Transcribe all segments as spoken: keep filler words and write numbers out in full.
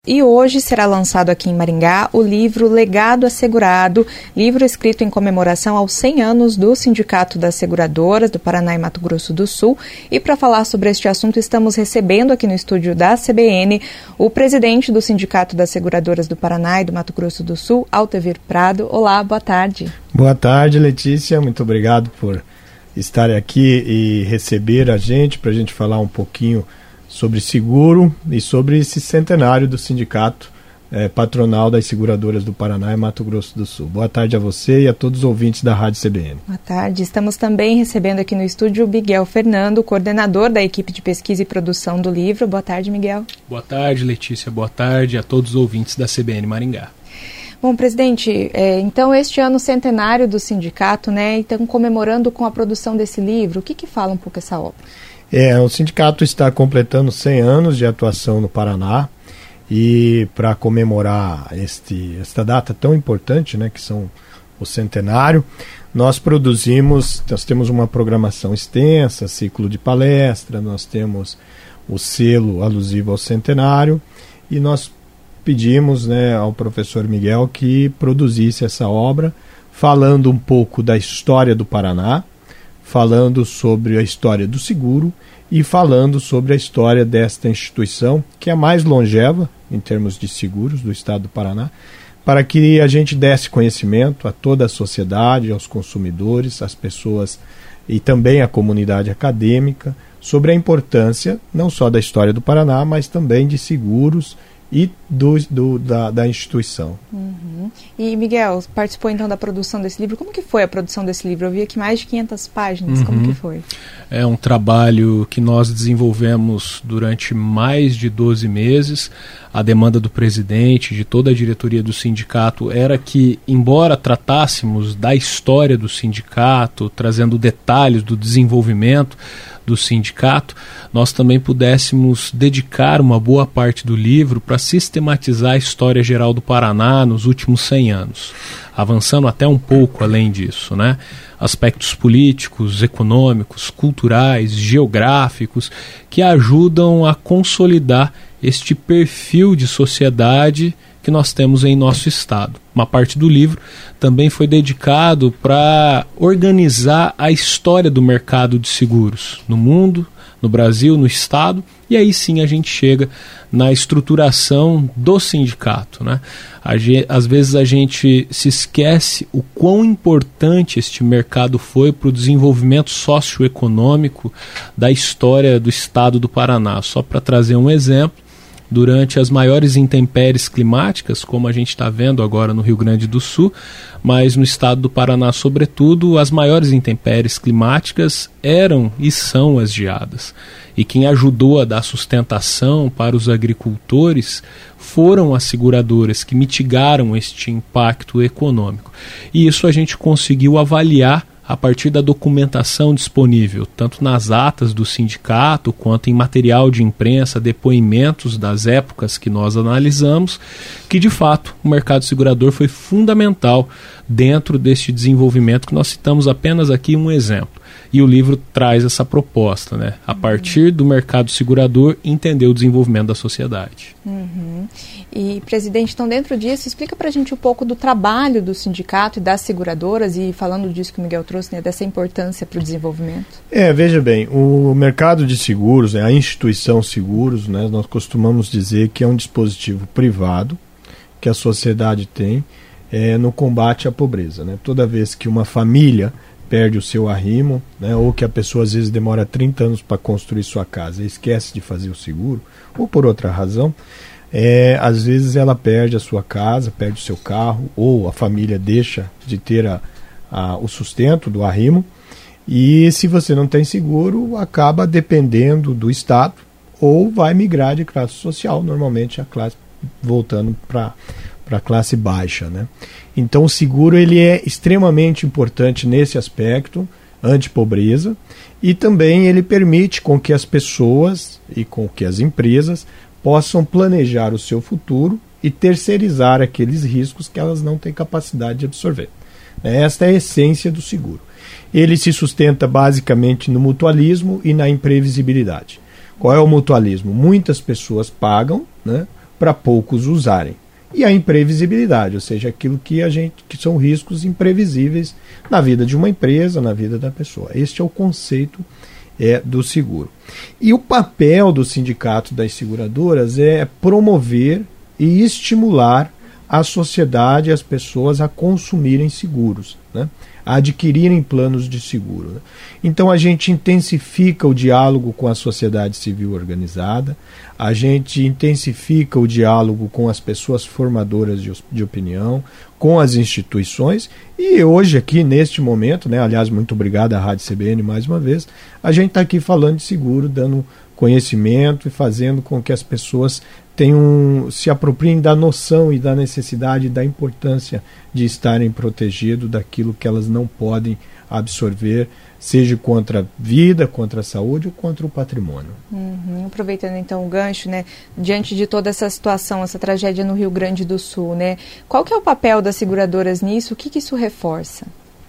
e hoje será lançado aqui em Maringá o livro Legado Assegurado, livro escrito em comemoração aos cem anos do Sindicato das Seguradoras do Paraná e Mato Grosso do Sul. E para falar sobre este assunto, estamos recebendo aqui no estúdio da C B N o presidente do Sindicato das Seguradoras do Paraná e do Mato Grosso do Sul, Altevir Prado. Olá, boa tarde. Boa tarde, Letícia. Muito obrigado por estar aqui e receber a gente, para a gente falar um pouquinho sobre seguro e sobre esse centenário do Sindicato eh, Patronal das Seguradoras do Paraná e Mato Grosso do Sul. Boa tarde a você e a todos os ouvintes da Rádio C B N. Boa tarde. Estamos também recebendo aqui no estúdio o Miguel Fernando, coordenador da equipe de pesquisa e produção do livro. Boa tarde, Miguel. Boa tarde, Letícia. Boa tarde a todos os ouvintes da C B N Maringá. Bom, presidente, é, então este ano centenário do sindicato, né, então comemorando com a produção desse livro, o que que fala um pouco essa obra? É, o sindicato está completando cem anos de atuação no Paraná e para comemorar este, esta data tão importante, né, que são o centenário, nós produzimos, nós temos uma programação extensa, ciclo de palestra, nós temos o selo alusivo ao centenário e nós pedimos, né, ao professor Miguel que produzisse essa obra, falando um pouco da história do Paraná, falando sobre a história do seguro e falando sobre a história desta instituição, que é a mais longeva em termos de seguros do estado do Paraná, para que a gente desse conhecimento a toda a sociedade, aos consumidores, às pessoas e também à comunidade acadêmica sobre a importância não só da história do Paraná, mas também de seguros e do, do, da, da instituição. Uhum. E Miguel, participou então da produção desse livro. Como que foi a produção desse livro? Eu vi aqui mais de quinhentas páginas. Uhum. Como que foi? É um trabalho que nós desenvolvemos durante mais de doze meses. A demanda do presidente, de toda a diretoria do sindicato, era que, embora tratássemos da história do sindicato, trazendo detalhes do desenvolvimento do sindicato, nós também pudéssemos dedicar uma boa parte do livro para sistematizar a história geral do Paraná nos últimos cem anos, avançando até um pouco além disso, né? Aspectos políticos, econômicos, culturais, geográficos, que ajudam a consolidar este perfil de sociedade que nós temos em nosso estado. Uma parte do livro também foi dedicado para organizar a história do mercado de seguros no mundo, no Brasil, no estado, e aí sim a gente chega na estruturação do sindicato, né? A gente, às vezes a gente se esquece o quão importante este mercado foi para o desenvolvimento socioeconômico da história do estado do Paraná. Só para trazer um exemplo, durante as maiores intempéries climáticas, como a gente está vendo agora no Rio Grande do Sul, mas no estado do Paraná, sobretudo, as maiores intempéries climáticas eram e são as geadas. E quem ajudou a dar sustentação para os agricultores foram as seguradoras que mitigaram este impacto econômico. E isso a gente conseguiu avaliar a partir da documentação disponível, tanto nas atas do sindicato, quanto em material de imprensa, depoimentos das épocas que nós analisamos, que de fato o mercado segurador foi fundamental dentro deste desenvolvimento, que nós citamos apenas aqui um exemplo. E o livro traz essa proposta, né? A partir do mercado segurador, entender o desenvolvimento da sociedade. Uhum. E, presidente, então dentro disso, explica para a gente um pouco do trabalho do sindicato e das seguradoras, e falando disso que o Miguel trouxe, né, dessa importância para o desenvolvimento. É, veja bem, o mercado de seguros, né, a instituição seguros, né, nós costumamos dizer que é um dispositivo privado que a sociedade tem é, no combate à pobreza, né? Toda vez que uma família perde o seu arrimo, né, ou que a pessoa às vezes demora trinta anos para construir sua casa e esquece de fazer o seguro, ou por outra razão, é, às vezes ela perde a sua casa, perde o seu carro, ou a família deixa de ter a, a, o sustento do arrimo, e se você não tem seguro, acaba dependendo do Estado, ou vai migrar de classe social, normalmente a classe voltando para para a classe baixa, né? Então o seguro ele é extremamente importante nesse aspecto, anti-pobreza, e também ele permite com que as pessoas e com que as empresas possam planejar o seu futuro e terceirizar aqueles riscos que elas não têm capacidade de absorver. Esta é a essência do seguro. Ele se sustenta basicamente no mutualismo e na imprevisibilidade. Qual é o mutualismo? Muitas pessoas pagam, né, para poucos usarem. E a imprevisibilidade, ou seja, aquilo que a gente que são riscos imprevisíveis na vida de uma empresa, na vida da pessoa. Este é o conceito é, do seguro. E o papel do sindicato das seguradoras é promover e estimular a sociedade e as pessoas a consumirem seguros, né? A adquirirem planos de seguro. Né? Então a gente intensifica o diálogo com a sociedade civil organizada, a gente intensifica o diálogo com as pessoas formadoras de, de opinião, com as instituições, e hoje aqui neste momento, né, aliás, muito obrigado à Rádio C B N mais uma vez, a gente está aqui falando de seguro, dando conhecimento e fazendo com que as pessoas tenham, se apropriem da noção e da necessidade e da importância de estarem protegidos daquilo que elas não podem absorver, seja contra a vida, contra a saúde ou contra o patrimônio. Uhum. Aproveitando então o gancho, né, diante de toda essa situação, essa tragédia no Rio Grande do Sul, né, qual que é o papel das seguradoras nisso? O que, que isso reforça?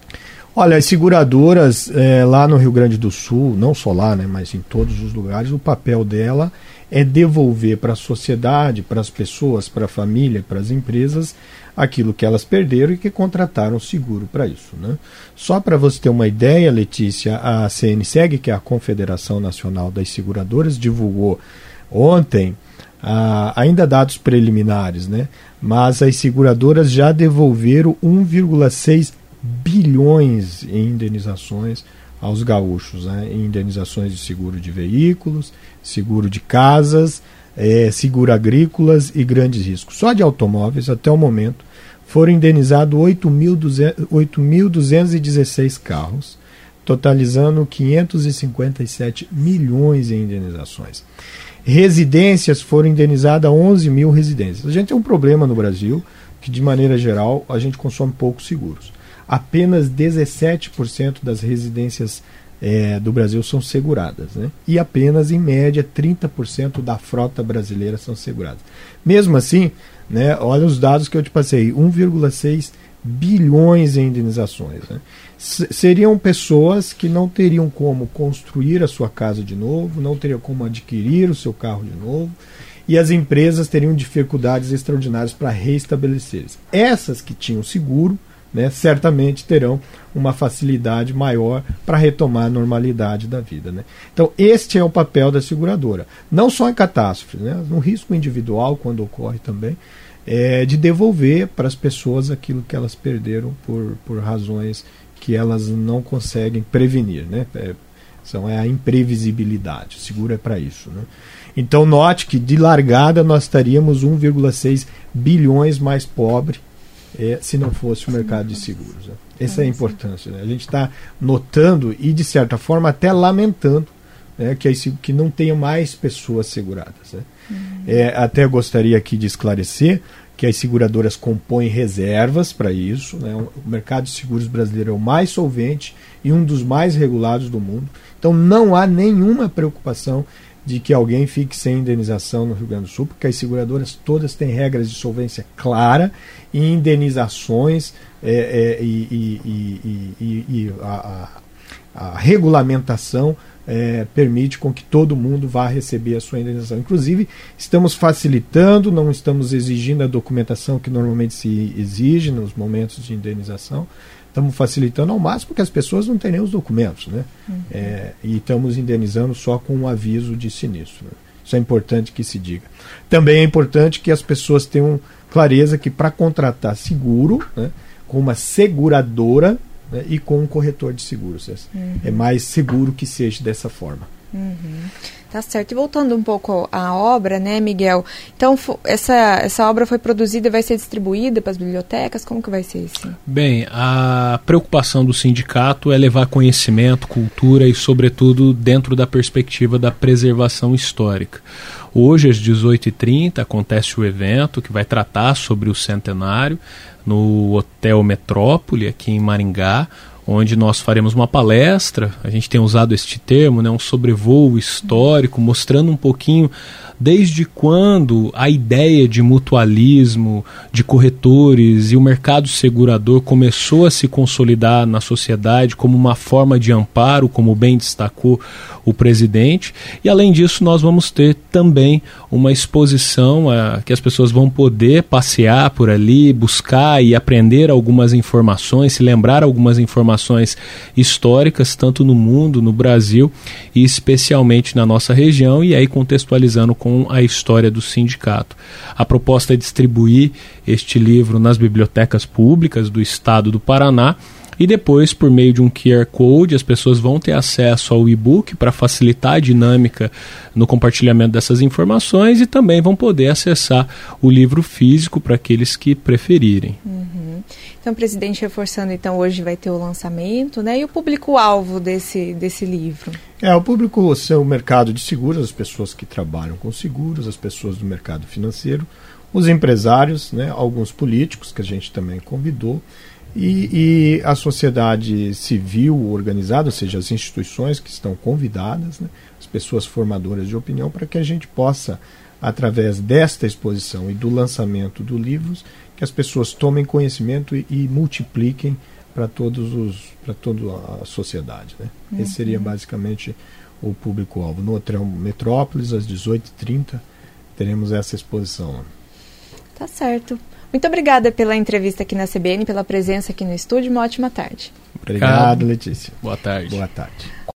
Olha, as seguradoras é, lá no Rio Grande do Sul, não só lá, né, mas em todos os lugares, o papel dela é devolver para a sociedade, para as pessoas, para a família, para as empresas, aquilo que elas perderam e que contrataram seguro para isso. Né? Só para você ter uma ideia, Letícia, a C N S E G, que é a Confederação Nacional das Seguradoras, divulgou ontem ah, ainda dados preliminares, né? Mas as seguradoras já devolveram um vírgula seis bilhões em indenizações aos gaúchos, né? Em indenizações de seguro de veículos, seguro de casas, é, seguro agrícolas e grandes riscos. Só de automóveis, até o momento, foram indenizados oito mil duzentos e dezesseis carros, totalizando quinhentos e cinquenta e sete milhões em indenizações. Residências foram indenizadas onze mil residências. A gente tem um problema no Brasil, que de maneira geral a gente consome poucos seguros. Apenas dezessete por cento das residências é, do Brasil são seguradas, né? E apenas, em média, trinta por cento da frota brasileira são seguradas. Mesmo assim, né, olha os dados que eu te passei, um vírgula seis bilhões em indenizações. Né? S- seriam pessoas que não teriam como construir a sua casa de novo, não teriam como adquirir o seu carro de novo, e as empresas teriam dificuldades extraordinárias para reestabelecer. Essas que tinham seguro, né, certamente terão uma facilidade maior para retomar a normalidade da vida. Né? Então, este é o papel da seguradora. Não só em catástrofe, né, no risco individual, quando ocorre também, é de devolver para as pessoas aquilo que elas perderam por, por razões que elas não conseguem prevenir. Né? É, são, é a imprevisibilidade. O seguro é para isso. Né? Então, note que de largada nós estaríamos um vírgula seis bilhões mais pobre É, se não fosse o mercado de seguros. Né? Essa é a importância. Né? A gente está notando e, de certa forma, até lamentando, né, que, que não tenha mais pessoas seguradas. Né? Uhum. É, até gostaria aqui de esclarecer que as seguradoras compõem reservas para isso. Né? O mercado de seguros brasileiro é o mais solvente e um dos mais regulados do mundo. Então não há nenhuma preocupação de que alguém fique sem indenização no Rio Grande do Sul, porque as seguradoras todas têm regras de solvência clara e indenizações é, é, e, e, e, e, e a, a, a regulamentação é, permite com que todo mundo vá receber a sua indenização. Inclusive, estamos facilitando, não estamos exigindo a documentação que normalmente se exige nos momentos de indenização. Estamos facilitando ao máximo porque as pessoas não têm nem os documentos, né? Uhum. É, e estamos indenizando só com um aviso de sinistro. Né? Isso é importante que se diga. Também é importante que as pessoas tenham clareza que para contratar seguro, né, com uma seguradora, né, e com um corretor de seguros, uhum, é mais seguro que seja dessa forma. Uhum. Tá certo. E voltando um pouco à obra, né, Miguel? Então, essa, essa obra foi produzida e vai ser distribuída para as bibliotecas? Como que vai ser isso? Bem, a preocupação do sindicato é levar conhecimento, cultura e, sobretudo, dentro da perspectiva da preservação histórica. Hoje, às dezoito e trinta, acontece o evento que vai tratar sobre o centenário no Hotel Metrópole, aqui em Maringá, onde nós faremos uma palestra. A gente tem usado este termo, né, um sobrevoo histórico, mostrando um pouquinho desde quando a ideia de mutualismo, de corretores e o mercado segurador começou a se consolidar na sociedade como uma forma de amparo, como bem destacou o presidente. E além disso, nós vamos ter também uma exposição a, que as pessoas vão poder passear por ali, buscar e aprender algumas informações, se lembrar algumas informações históricas, tanto no mundo, no Brasil e especialmente na nossa região, e aí contextualizando com a história do sindicato. A proposta é distribuir este livro nas bibliotecas públicas do estado do Paraná, e depois, por meio de um Q R Code, as pessoas vão ter acesso ao e-book para facilitar a dinâmica no compartilhamento dessas informações, e também vão poder acessar o livro físico para aqueles que preferirem. Uhum. Então, presidente, reforçando, então hoje vai ter o lançamento, né? E o público-alvo desse, desse livro? É, o público é o mercado de seguros, as pessoas que trabalham com seguros, as pessoas do mercado financeiro, os empresários, né? Alguns políticos que a gente também convidou, E, e a sociedade civil organizada, ou seja, as instituições que estão convidadas, né, as pessoas formadoras de opinião, para que a gente possa, através desta exposição e do lançamento do livro, que as pessoas tomem conhecimento e, e multipliquem para todos os, para toda a sociedade, né? Uhum. Esse seria basicamente o público-alvo. No Hotel Metrópolis, às dezoito e trinta, teremos essa exposição. Tá certo. Muito obrigada pela entrevista aqui na C B N, pela presença aqui no estúdio. Uma ótima tarde. Obrigado, Letícia. Boa tarde. Boa tarde.